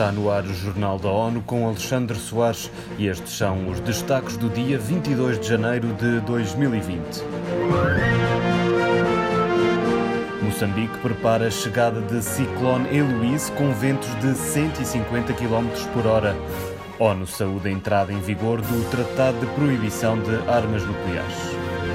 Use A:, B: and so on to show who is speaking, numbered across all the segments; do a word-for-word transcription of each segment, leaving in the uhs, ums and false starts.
A: Está no ar o Jornal da ONU com Alexandre Soares e estes são os destaques do dia vinte e dois de janeiro de dois mil e vinte. Moçambique prepara a chegada de ciclone Heloise com ventos de cento e cinquenta quilómetros por hora. ONU saúda a entrada em vigor do Tratado de Proibição de Armas Nucleares.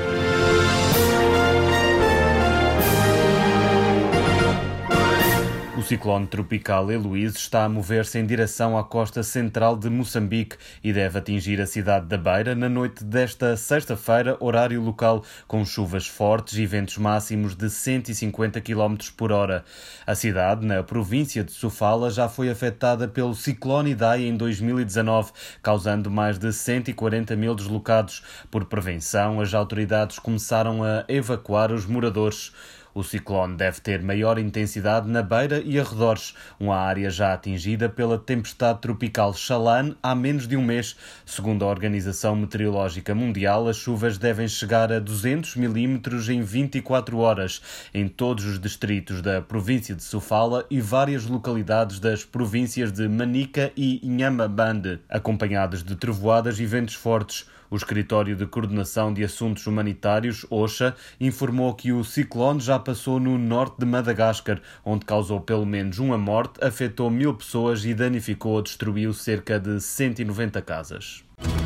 A: O ciclone tropical Heloise está a mover-se em direção à costa central de Moçambique e deve atingir a cidade da Beira na noite desta sexta-feira, horário local, com chuvas fortes e ventos máximos de cento e cinquenta quilómetros por hora. A cidade, na província de Sofala, já foi afetada pelo ciclone Idai em dois mil e dezanove, causando mais de cento e quarenta mil deslocados. Por prevenção, as autoridades começaram a evacuar os moradores. O ciclone deve ter maior intensidade na Beira e arredores, uma área já atingida pela tempestade tropical Xalan há menos de um mês. Segundo a Organização Meteorológica Mundial, as chuvas devem chegar a duzentos milímetros em vinte e quatro horas, em todos os distritos da província de Sofala e várias localidades das províncias de Manica e Inhambane, acompanhadas de trovoadas e ventos fortes. O Escritório de Coordenação de Assuntos Humanitários, OCHA, informou que o ciclone já passou no norte de Madagascar, onde causou pelo menos uma morte, afetou mil pessoas e danificou ou destruiu cerca de cento e noventa casas.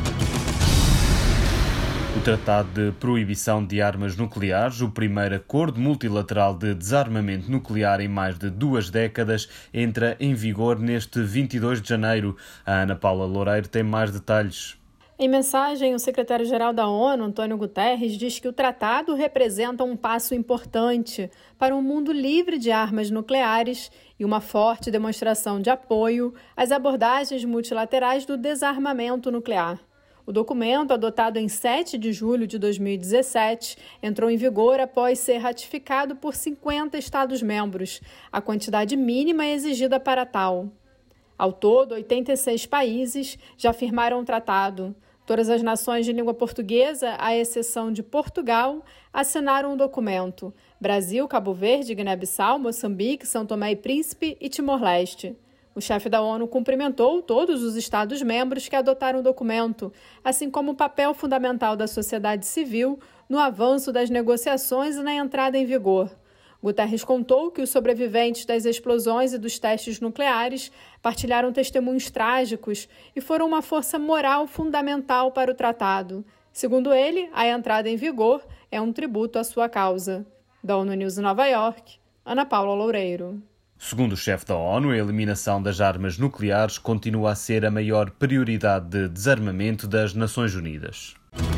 A: O Tratado de Proibição de Armas Nucleares, o primeiro acordo multilateral de desarmamento nuclear em mais de duas décadas, entra em vigor neste vinte e dois de janeiro. A Ana Paula Loureiro tem mais detalhes.
B: Em mensagem, o secretário-geral da ONU, Antônio Guterres, diz que o tratado representa um passo importante para um mundo livre de armas nucleares e uma forte demonstração de apoio às abordagens multilaterais do desarmamento nuclear. O documento, adotado em sete de julho de dois mil e dezessete, entrou em vigor após ser ratificado por cinquenta Estados-membros, a quantidade mínima exigida para tal. Ao todo, oitenta e seis países já firmaram o tratado. Todas as nações de língua portuguesa, à exceção de Portugal, assinaram o documento. Brasil, Cabo Verde, Guiné-Bissau, Moçambique, São Tomé e Príncipe e Timor-Leste. O chefe da ONU cumprimentou todos os Estados-membros que adotaram o documento, assim como o papel fundamental da sociedade civil no avanço das negociações e na entrada em vigor. Guterres contou que os sobreviventes das explosões e dos testes nucleares partilharam testemunhos trágicos e foram uma força moral fundamental para o tratado. Segundo ele, a entrada em vigor é um tributo à sua causa. Da ONU News em Nova York, Ana Paula Loureiro.
A: Segundo o chefe da ONU, a eliminação das armas nucleares continua a ser a maior prioridade de desarmamento das Nações Unidas.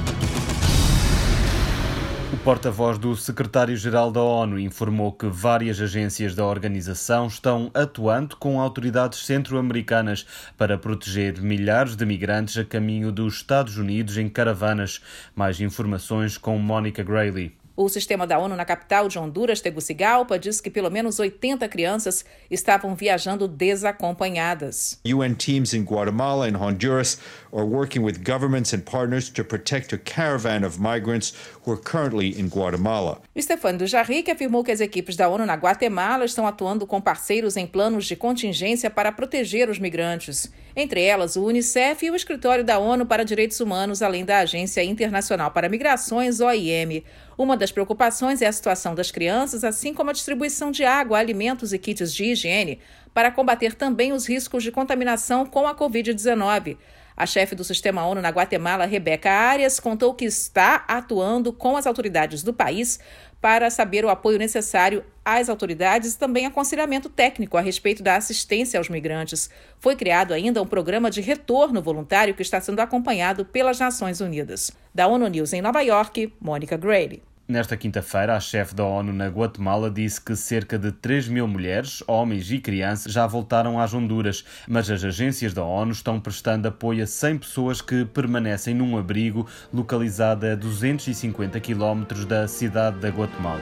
A: O porta-voz do secretário-geral da ONU informou que várias agências da organização estão atuando com autoridades centro-americanas para proteger milhares de migrantes a caminho dos Estados Unidos em caravanas. Mais informações com Monica Grayley.
C: O sistema da ONU na capital de Honduras, Tegucigalpa, diz que pelo menos oitenta crianças estavam viajando desacompanhadas.
D: U N teams in Guatemala and Honduras are working with governments and partners to protect a caravan of migrants who are currently in Guatemala.
C: Stefano Dujarric afirmou que as equipes da ONU na Guatemala estão atuando com parceiros em planos de contingência para proteger os migrantes. Entre elas, o Unicef e o Escritório da ONU para Direitos Humanos, além da Agência Internacional para Migrações, O I M. Uma das preocupações é a situação das crianças, assim como a distribuição de água, alimentos e kits de higiene, para combater também os riscos de contaminação com a covid dezenove. A chefe do Sistema ONU na Guatemala, Rebeca Arias, contou que está atuando com as autoridades do país para saber o apoio necessário às autoridades e também aconselhamento técnico a respeito da assistência aos migrantes. Foi criado ainda um programa de retorno voluntário que está sendo acompanhado pelas Nações Unidas. Da ONU News em Nova York, Monica Grayley.
A: Nesta quinta-feira, a chefe da ONU na Guatemala disse que cerca de três mil mulheres, homens e crianças já voltaram às Honduras, mas as agências da ONU estão prestando apoio a cem pessoas que permanecem num abrigo localizado a duzentos e cinquenta quilómetros da cidade da Guatemala.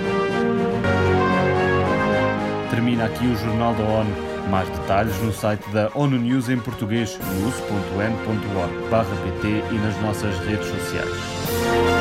A: Termina aqui o Jornal da ONU. Mais detalhes no site da ONU News em português, news ponto n ponto org barra pt e nas nossas redes sociais.